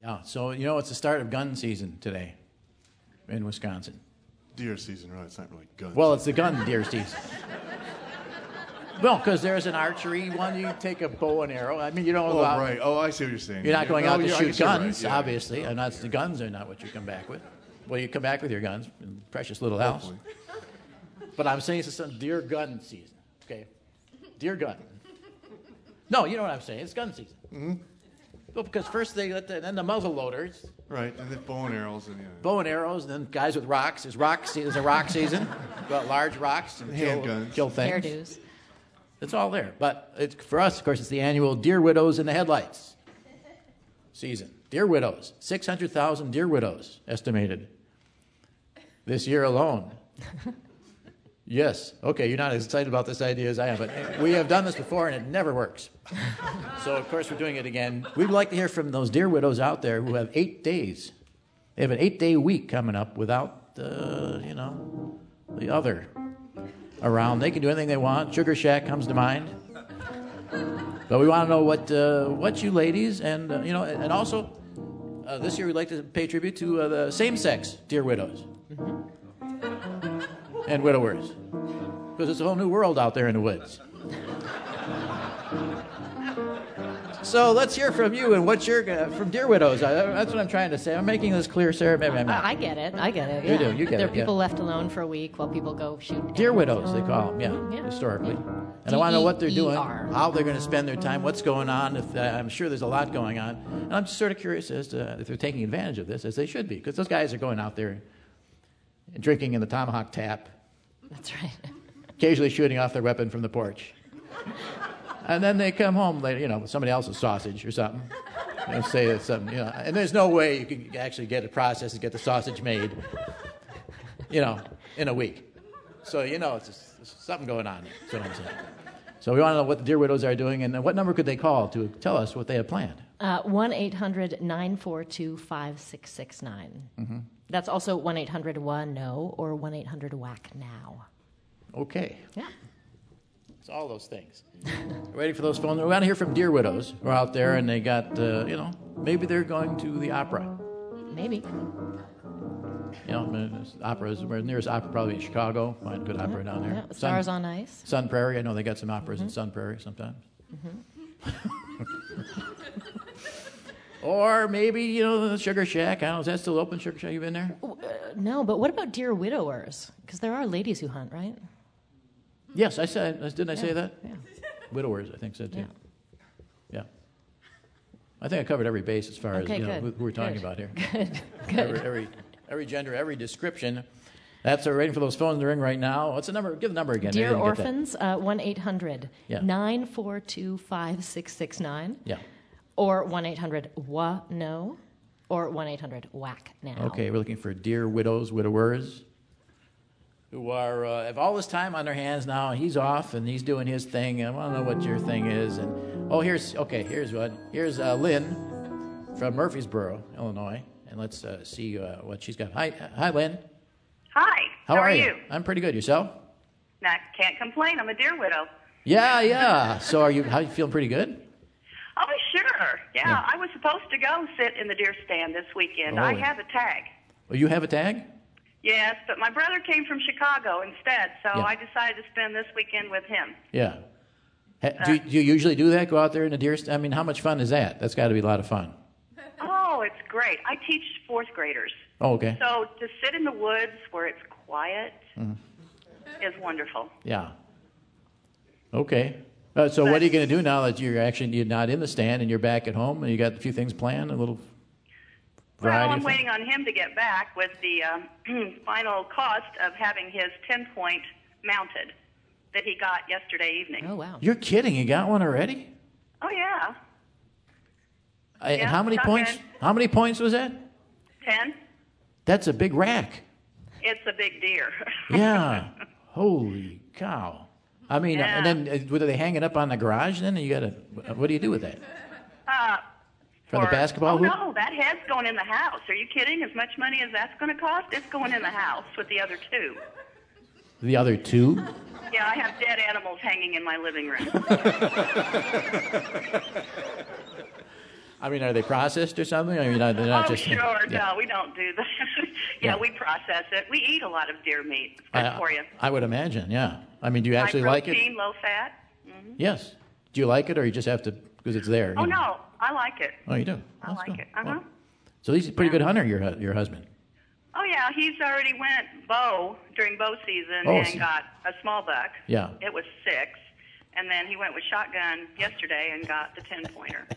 Yeah, so it's the start of gun season today in Wisconsin. Deer season, right? It's not really gun. Well, it's the gun deer season. Well, because there's an archery one. You take a bow and arrow. I mean, right. Oh, I see what you're saying. You're not going out to shoot guns, right. Yeah. obviously. And the guns are not what you come back with. Well, you come back with your guns, precious little house. Hopefully. But I'm saying it's some deer gun season. Okay, deer gun. No, you know what I'm saying. It's gun season. Mm-hmm. Well, because first then the muzzle loaders. Right, and then bow and arrows. Bow and arrows, and then guys with rocks. There's a rock season. Got large rocks and kill things. Hairdos. It's all there. But for us, of course, it's the annual Deer Widows in the Headlights season. Deer widows. 600,000 deer widows estimated this year alone. Yes. Okay, you're not as excited about this idea as I am, but we have done this before, and it never works. So, of course, we're doing it again. We'd like to hear from those deer widows out there who have 8 days. They have an 8-day week coming up without, the other around. They can do anything they want. Sugar Shack comes to mind. But we want to know what you ladies, and also this year we'd like to pay tribute to the same-sex deer widows. Mm-hmm. And widowers. Because it's a whole new world out there in the woods. So let's hear from you and what's from deer widows. That's what I'm trying to say. I'm making this clear, Sarah. Maybe I'm not. I get it. Yeah. You do. You get There it. are people left alone for a week while people go shoot. Deer widows, they call them. Yeah. Historically. And I want to know what they're doing, how they're going to spend their time, what's going on. I'm sure there's a lot going on. And I'm just sort of curious as to if they're taking advantage of this, as they should be. Because those guys are going out there and drinking in the Tomahawk Tap. That's right. Occasionally shooting off their weapon from the porch. And then they come home later, with somebody else's sausage or something. Say that something, And there's no way you can actually get a process and get the sausage made, in a week. So, it's something going on there. That's what I'm saying. So we want to know what the deer widows are doing, and what number could they call to tell us what they have planned? 1-800-942-5669. Mm-hmm. That's also 1-800-WA-NO or 1-800-WAC-NOW. Okay. Yeah. It's all those things. Ready for those phones? We want to hear from deer widows who are out there, and they got, maybe they're going to the opera. Maybe. Operas, the nearest opera probably in Chicago. Find a good opera down there. Yeah, Stars on Ice. Sun Prairie. I know they got some operas in Sun Prairie sometimes. Mm-hmm. Or maybe, the Sugar Shack. I don't know, is that still open, Sugar Shack? You been there? No, but what about deer widowers? Because there are ladies who hunt, right? Yes, I said. Didn't I say that? Yeah. Widowers, I think, said too. Yeah. I think I covered every base as far as good. who we're talking about here. Good. Every gender, every description. That's we're waiting for those phones to ring right now. What's the number? Give the number again. Deer Orphans, 1-800-942-5669. Yeah. Or 1-800-WA-NO or 1-800-WAC-NOW. Okay, we're looking for deer widows, widowers, who have all this time on their hands now. He's off and he's doing his thing. I want to know what your thing is. And here's one. Here's Lynn from Murfreesboro, Illinois, and let's see what she's got. Hi, Lynn. Hi. How are you? I'm pretty good. Yourself? Can't complain. I'm a deer widow. Yeah. So how you feeling? Pretty good? Oh, sure. Yeah, I was supposed to go sit in the deer stand this weekend. I have a tag. Oh, you have a tag? Yes, but my brother came from Chicago instead, so I decided to spend this weekend with him. Yeah. Do you usually do that? Go out there in the deer stand? I mean, how much fun is that? That's got to be a lot of fun. Oh, it's great. I teach fourth graders. Oh, okay. So to sit in the woods where it's quiet is wonderful. Yeah. Okay. So what are you going to do now that you're not in the stand and you're back at home and you got a few things planned, a little variety? Well, I'm waiting on him to get back with the final cost of having his 10-point mounted that he got yesterday evening. Oh, wow. You're kidding. You got one already? Oh, yeah. And how many points? Good. How many points was that? 10. That's a big rack. It's a big deer. Yeah. Holy cow. I mean, and then were they hang it up on the garage then? You got to, what do you do with that? For the basketball hoop? No, that head's going in the house. Are you kidding? As much money as that's going to cost, it's going in the house with the other two. The other two? Yeah, I have dead animals hanging in my living room. I mean, are they processed or something? I mean, they're not just. Sure. Yeah. No, we don't do that. Yeah. We process it. We eat a lot of deer meat. It's good for you. I would imagine, yeah. I mean, do you actually High like protein, it? low fat. Mm-hmm. Yes. Do you like it, or you just have to because it's there? Oh, you know? no. I like it. Oh, you do? I That's like cool. it. Uh-huh. Well, so he's a pretty good hunter, your husband. Oh, yeah. He's already went bow during bow season Oh, and see. got a small buck. Yeah. It was 6. And then he went with shotgun yesterday and got the 10-pointer.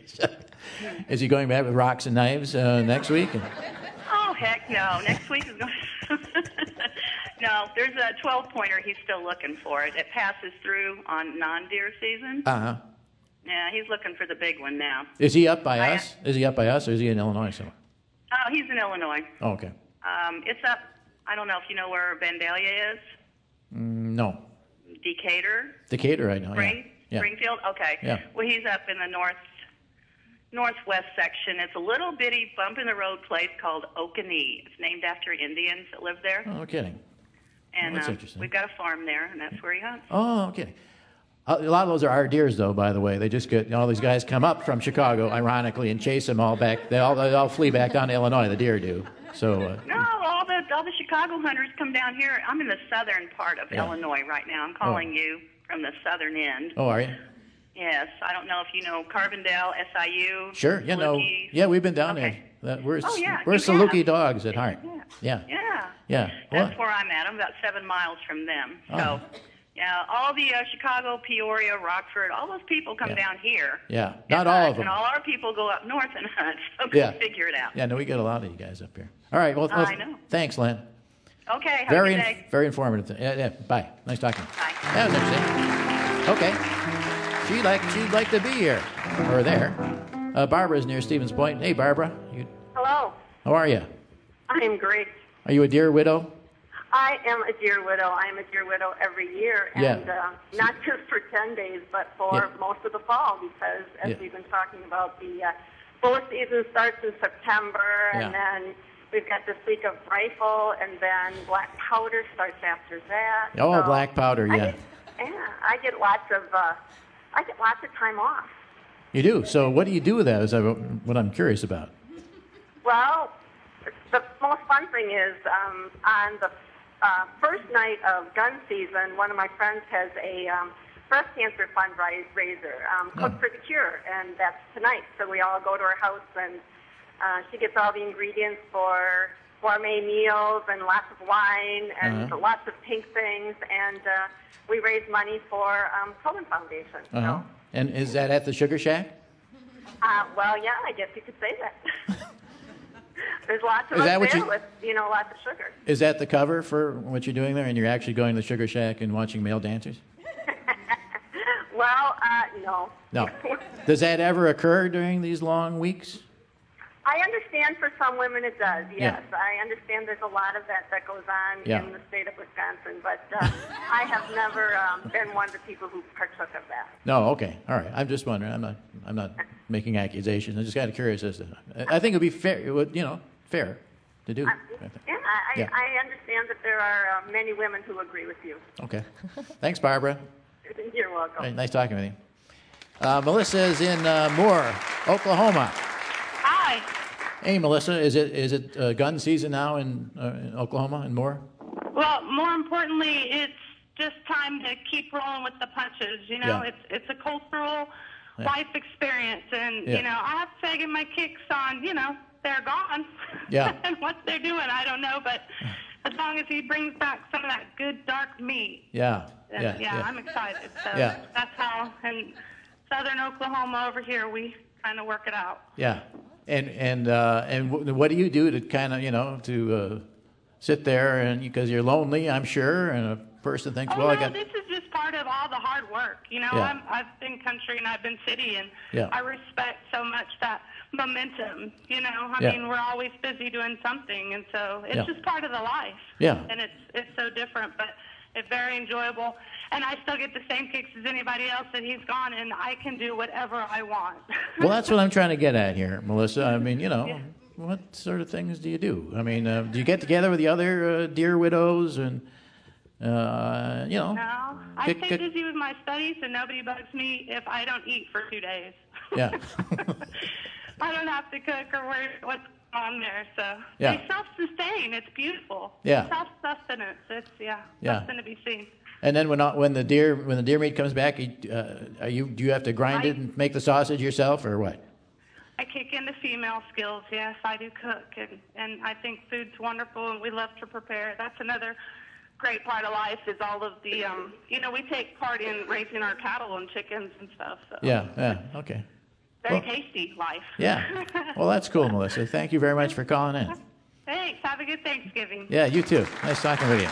Is he going back with rocks and knives next week? Oh, heck no. Next week is going to... No, there's a 12-pointer he's still looking for. It passes through on non-deer season. Uh-huh. Yeah, he's looking for the big one now. Is he up by us? Is he up by us, or is he in Illinois somewhere? Oh, he's in Illinois. Oh, okay. It's up, I don't know if you know where Vandalia is. No. Decatur? Decatur, I know. Yeah. Springfield? Okay. Yeah. Well, he's up in the northwest section. It's a little bitty bump in the road place called Okanee. It's named after Indians that live there. Oh, no kidding. And that's interesting. we've got a farm there, and that's where he hunts. Oh, okay. A lot of those are our deers, though. By the way, they just get all these guys come up from Chicago, ironically, and chase them all back. They all flee back down to Illinois. The deer do. So. No, all the Chicago hunters come down here. I'm in the southern part of Illinois right now. I'm calling you from the southern end. Oh, are you? Yes. I don't know if you know Carbondale, SIU. Sure. You know. Salukis. Yeah, we've been down Okay. there. We're yeah, we're you Saluki have. dogs at heart. Yeah. Yeah. Yeah. That's Well, where I'm at. I'm about 7 miles from them. Oh. So, yeah, all the Chicago, Peoria, Rockford, all those people come down here. Yeah. And Not all of them. And all our people go up north and hunt. So Yeah. go figure it out. Yeah. No, we get a lot of you guys up here. All right. Well, I know. thanks, Len. Okay. Have a good day. Very informative. Yeah. Bye. Nice talking. Bye. That was interesting. Okay. She'd like to be here or there. Barbara's near Stevens Point. Hey, Barbara. Hello. How are you? I am great. Are you a deer widow? I am a deer widow. I am a deer widow every year, and not just for 10 days, but for most of the fall, because as we've been talking about, the bow season starts in September, and then we've got this week of rifle, and then black powder starts after that. Oh, So black powder, yeah. I get lots of time off. You do? So what do you do with that is what I'm curious about. Well, the most fun thing is on the first night of gun season, one of my friends has a breast cancer fundraiser, Cook for the Cure, and that's tonight. So we all go to her house, and she gets all the ingredients for gourmet meals and lots of wine and lots of pink things, and we raise money for Cullen Foundation. So, And is that at the Sugar Shack? well, yeah, I guess you could say that. There's lots of Is that us what there you- with, lots of sugar. Is that the cover for what you're doing there, and you're actually going to the Sugar Shack and watching male dancers? Well, no. No. Does that ever occur during these long weeks? I understand for some women it does, yes. Yeah. I understand there's a lot of that goes on Yeah. in the state of Wisconsin, but I have never been one of the people who partook of that. No. Okay. All right. I'm just wondering. I'm not making accusations. I'm just kind of curious as to. I think it would be fair. It would, fair to do. Yeah, I understand that there are many women who agree with you. Okay. Thanks, Barbara. You're welcome. All right, nice talking with you. Melissa is in Moore, Oklahoma. Hi. Hey, Melissa, is it gun season now in Oklahoma and Moore? Well, more importantly, it's just time to keep rolling with the punches. Yeah. It's a cultural life experience, and I have to say, I get my kicks on. They're gone. Yeah. And what they're doing, I don't know, but as long as he brings back some of that good dark meat, Yeah. then, I'm excited. So that's how in southern Oklahoma over here we kind of work it out. Yeah. And what do you do to kind of to sit there and because you're lonely, I'm sure, and a person thinks, This is just part of all the hard work. I've been country and I've been city, and I respect so much that momentum. I mean, we're always busy doing something, and so it's just part of the life. Yeah. And it's so different, but it's very enjoyable. And I still get the same kicks as anybody else that he's gone, and I can do whatever I want. Well, that's what I'm trying to get at here, Melissa. I mean, what sort of things do you do? I mean, do you get together with the other deer widows and, No, I stay busy with my studies, and nobody bugs me if I don't eat for 2 days. Yeah. I don't have to cook or worry what's on there. So Yeah. they self-sustain. It's beautiful. Yeah. Self-sustenance. It's something to be seen. And then when the deer meat comes back, do you have to grind it and make the sausage yourself or what? I kick into female skills. Yes, I do cook, and I think food's wonderful, and we love to prepare. That's another great part of life is all of the we take part in raising our cattle and chickens and stuff. So. Yeah, okay. Very tasty life. Yeah. Well, that's cool, Melissa. Thank you very much for calling in. Thanks. Have a good Thanksgiving. Yeah, you too. Nice talking with you.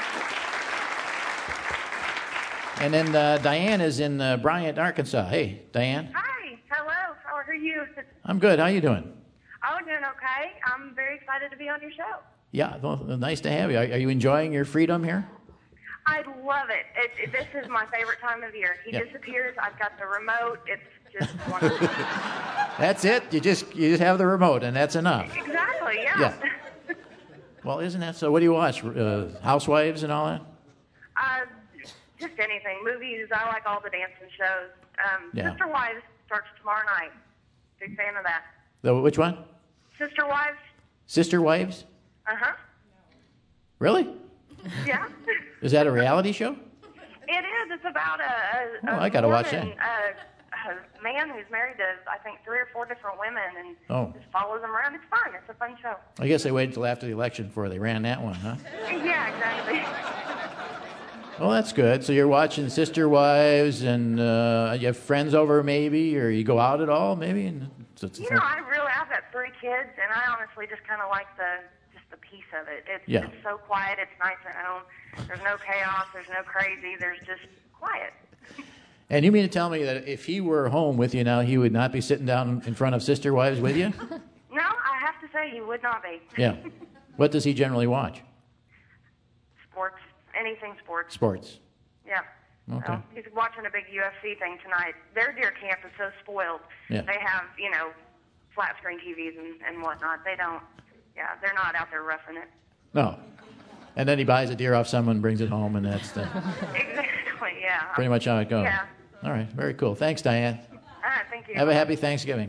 And then Diane is in Bryant, Arkansas. Hey, Diane. Hi. Hello. How are you? I'm good. How you doing? Oh, doing okay. I'm very excited to be on your show. Yeah, well, nice to have you. Are you enjoying your freedom here? I love it. This is my favorite time of year. He disappears. I've got the remote. It's just wonderful. That's it. You just have the remote, and that's enough. Exactly. Yeah. Well, isn't that so? What do you watch? Housewives and all that? Just anything. Movies. I like all the dancing shows. Sister Wives starts tomorrow night. Big fan of that. Which one? Sister Wives. Sister Wives? Uh-huh. Really? Yeah. Is that a reality show? It is. It's about I gotta watch that. A man who's married to, I think, 3 or 4 different women and just follows them around. It's fun. It's a fun show. I guess they waited until after the election before they ran that one, huh? Yeah, exactly. Well, that's good. So you're watching Sister Wives, and you have friends over maybe, or you go out at all maybe? I've got 3 kids, and I honestly just kind of like the peace of it. It's so quiet. It's nice at home. There's no chaos. There's no crazy. There's just quiet. And you mean to tell me that if he were home with you now, he would not be sitting down in front of Sister Wives with you? No, I have to say he would not be. Yeah. What does he generally watch? Sports. Anything sports. Sports. Yeah. Okay. So he's watching a big UFC thing tonight. Their deer camp is so spoiled. Yeah. They have, flat screen TVs and whatnot. They don't. Yeah, they're not out there roughing it. No. And then he buys a deer off someone, brings it home, and that's exactly, yeah. Pretty much how it goes. Yeah. All right, very cool. Thanks, Diane. All right, thank you. Have a happy Thanksgiving.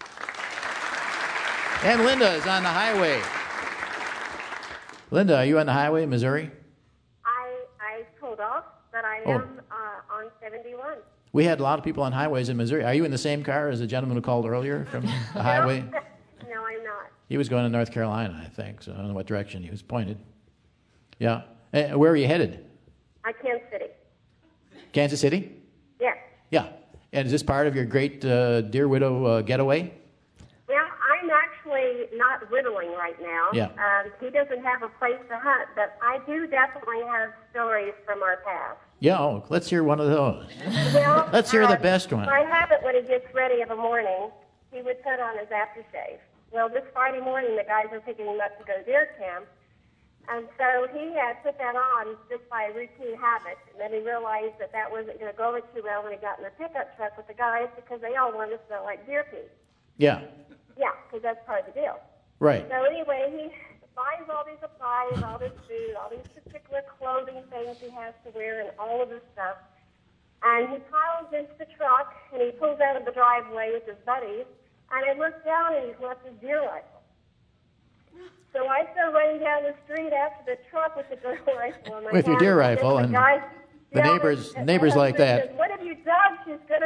And Linda is on the highway. Linda, are you on the highway in Missouri? I pulled off, but I am on 71. We had a lot of people on highways in Missouri. Are you in the same car as the gentleman who called earlier from the highway? No, I'm not. He was going to North Carolina, I think, so I don't know what direction he was pointed. Yeah. Where are you headed? Kansas City. Kansas City? Yes. Yeah. And is this part of your great Deer Widow getaway? Well, I'm actually not whittling right now. Yeah. He doesn't have a place to hunt, but I do definitely have stories from our past. Yeah, let's hear one of those. Well, let's hear the best one. My habit when he gets ready of a morning, he would put on his aftershave. Well, this Friday morning, the guys are picking him up to go deer camp, and so he had put that on just by routine habit, and then he realized that wasn't going to go over too well when he got in the pickup truck with the guys because they all wanted to smell like deer pee. Yeah. Yeah, because that's part of the deal. Right. So anyway, he buys all these supplies, all this food, all these particular clothing things he has to wear, and all of this stuff. And he piles into the truck, and he pulls out of the driveway with his buddies, and I look down, and he's left his deer rifle. So I start running down the street after the truck with the deer rifle in my hand. With your deer rifle, and the neighbors like that. Says, "What have you done? She's going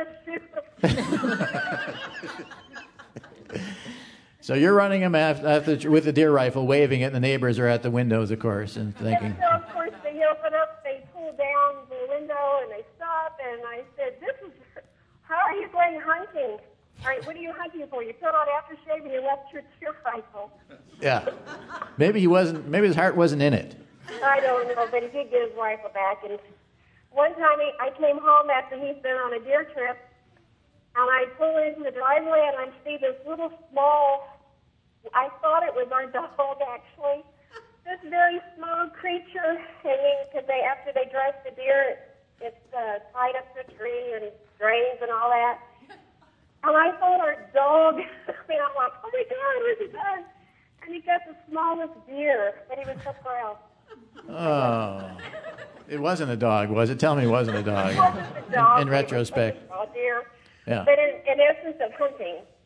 to shoot." So you're running him after with the deer rifle, waving it, and the neighbors are at the windows, of course, and thinking. And so, of course, they open up, they pull down the window, and they stop, and I said, how are you going hunting? All right, what are you hunting for? You put on aftershave and you left your deer rifle. Yeah. Maybe his heart wasn't in it. I don't know, but he did get his rifle back. And one time I came home after he'd been on a deer trip, and I pull into the driveway and I see this little small, I thought it was our dog actually, this very small creature hanging, because after they dress the deer, it's tied up to a tree and drains and all that. And I thought our dog, and I'm like, oh my God, what's he done? And he got the smallest deer, but he was so proud. Oh. It wasn't a dog, was it? Tell me it wasn't a dog. It wasn't a dog. In retrospect. It was a deer. Yeah. But in essence of hunting,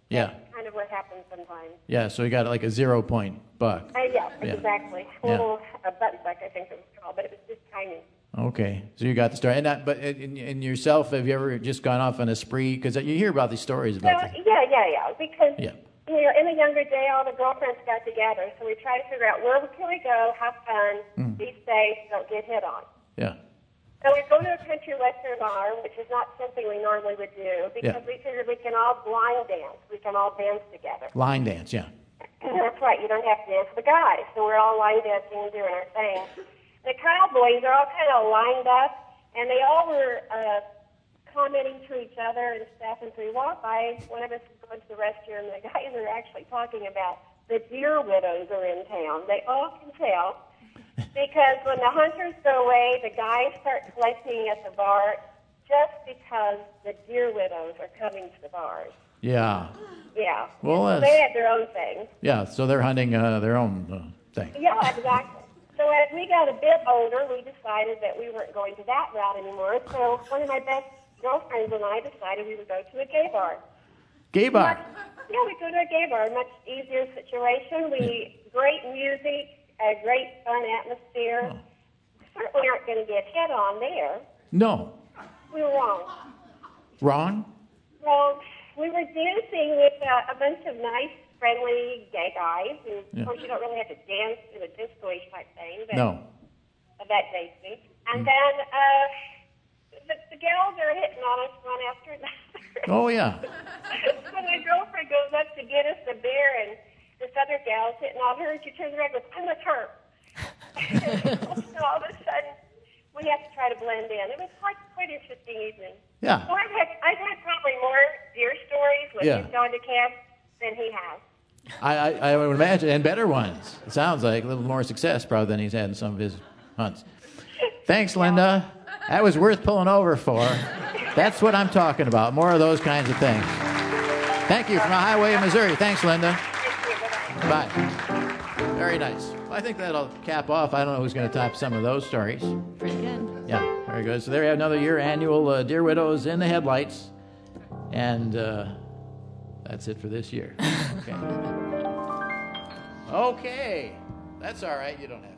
Yeah. That's kind of what happens sometimes. Yeah, so you got like a 0-point buck. Yeah, exactly. A little button buck, I think it was called, but it was just tiny. Okay, so you got the story. And but in yourself, have you ever just gone off on a spree? Because you hear about these stories about Yeah. Because in a younger day, all the girlfriends got together, so we tried to figure out where can we go, have fun, be safe, don't get hit on. Yeah. So we go to a country western bar, which is not something we normally would do, because we figured we can all blind dance. We can all dance together. Line dance, yeah. That's right. You don't have to dance with the guys. So we're all line dancing and doing our thing. The cowboys are all kind of lined up, and they all were commenting to each other and stuff. And so we walked by. One of us was going to the restroom, and the guys are actually talking about the deer widows are in town. They all can tell. Because when the hunters go away, the guys start collecting at the bar just because the deer widows are coming to the bars. Yeah. Yeah. Well, so they have their own thing. Yeah, so they're hunting their own thing. Yeah, exactly. So as we got a bit older, we decided that we weren't going to that route anymore. So one of my best girlfriends and I decided we would go to a gay bar. Gay bar? Yeah, we go to a gay bar. Much easier situation. Great music. A great fun atmosphere. Oh. Certainly aren't going to get hit on there. No. We were wrong. Wrong? Well, we were dancing with a bunch of nice, friendly gay guys. And of course, you don't really have to dance in a disco-ish type thing. But no. That dates me. And then the gals are hitting on us one after another. Oh, yeah. So my girlfriend goes up to get us a beer, and this other gal's hitting on her, and she turns around and goes, I'm with her. So all of a sudden, we have to try to blend in. It was quite an interesting evening. Yeah. So I've had probably more deer stories when he's gone to camp than he has. I would imagine, and better ones. It sounds like a little more success probably than he's had in some of his hunts. Thanks, Linda. That was worth pulling over for. That's what I'm talking about. More of those kinds of things. Thank you from the highway of Missouri. Thanks, Linda. Bye. Very nice. Well, I think that'll cap off. I don't know who's going to top some of those stories. Pretty good. Yeah, very good. So there you have another year, annual Deer Widows in the headlights. And that's it for this year. Okay. Okay. That's all right. You don't have